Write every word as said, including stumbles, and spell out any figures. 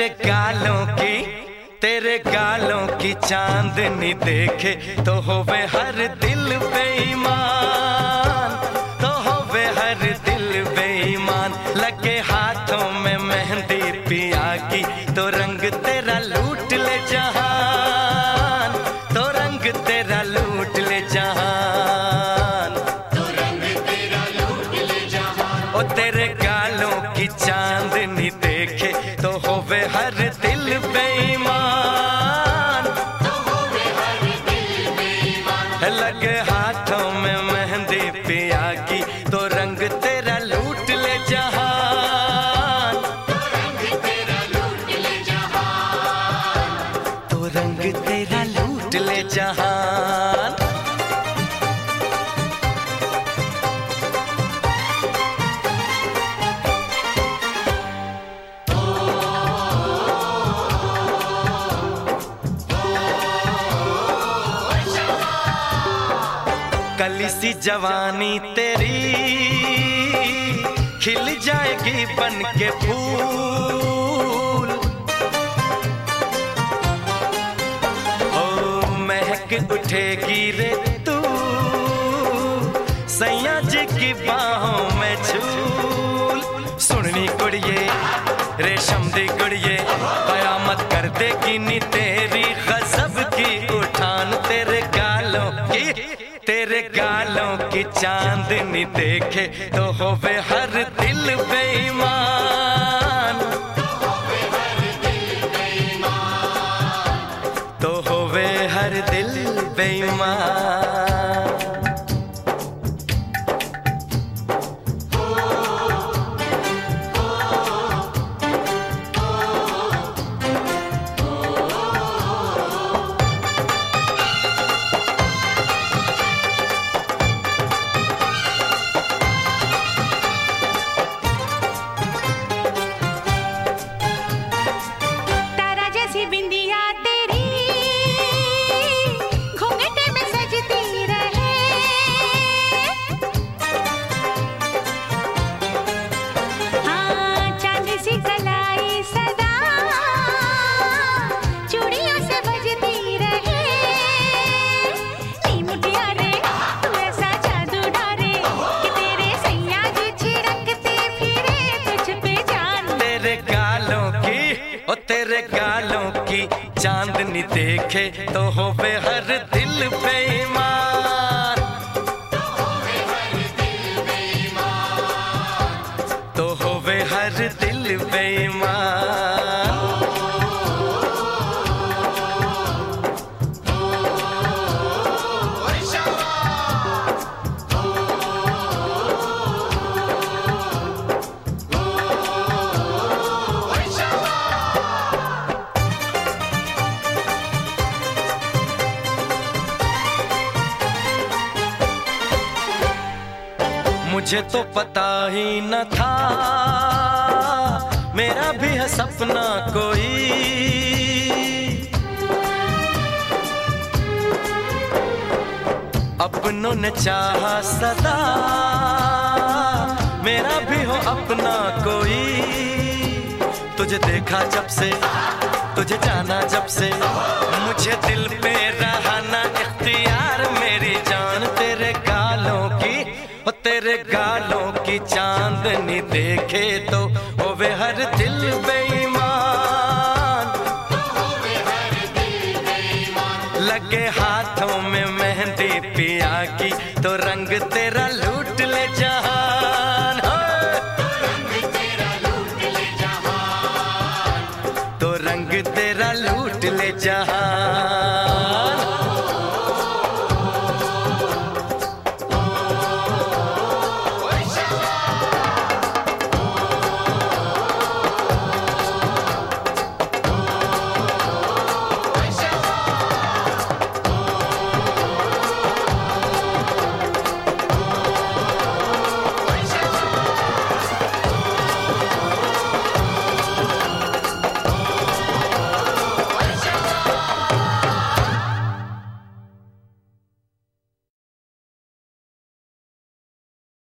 तेरे गालों की तेरे गालों की चांदनी देखे तो होवे हर दिल बेईमान, तो होवे हर दिल बेईमान। लगे हाथों में मेहंदी पिया की तो रंग तेरा लूट ले जहान, तो रंग तेरा लूट ले जहान, तो रंग तेरा लूट ले जहान। ओ तेरे गालों की चांदनी देखे तो होवे हर दिल बेईमान, तो होवे हर दिल बेईमान। लगे हाथों में मेहंदी पिया की तो रंग तेरा लूट ले जहान, तो रंग तेरा लूट ले जहान, तो रंग तेरा लूट ले जहान। कली सी जवानी तेरी खिल जाएगी बन के फूल, ओ महक उठेगी रे तू सैया जी की बाहों में झूल। सुननी कुड़िए रेशम दी कुड़िए कयामत कर देगी नी तेरी गजब की उठान। तेरे गालों की तेरे गालों की चांदनी देखे तो होवे हर दिल बेईमान, तो होवे हर दिल बेईमान, तो होवे हर दिल बेईमान। तेरे गालों की चांदनी देखे तो होवे हर दिल बेईमान, तो होवे हर दिल बेईमान, तो होवे हर दिल बेईमान। मुझे तो पता ही न था मेरा भी है सपना कोई, अपनों ने चाहा सदा मेरा भी हो अपना कोई। तुझे देखा जब से तुझे जाना जब से मुझे दिल पे रहा ना इख्तियार मेरी जान। तेरे गालों की तेरे गालों की चांदनी देखे तो होवे हर दिल बेईमान, तो होवे हर दिल बेईमान। लगे हाथों में मेहंदी पिया की तो रंग तेरा लूट ले जहान, तो रंग तेरा लूट ले जहान, तो रंग तेरा लूट ले जहान।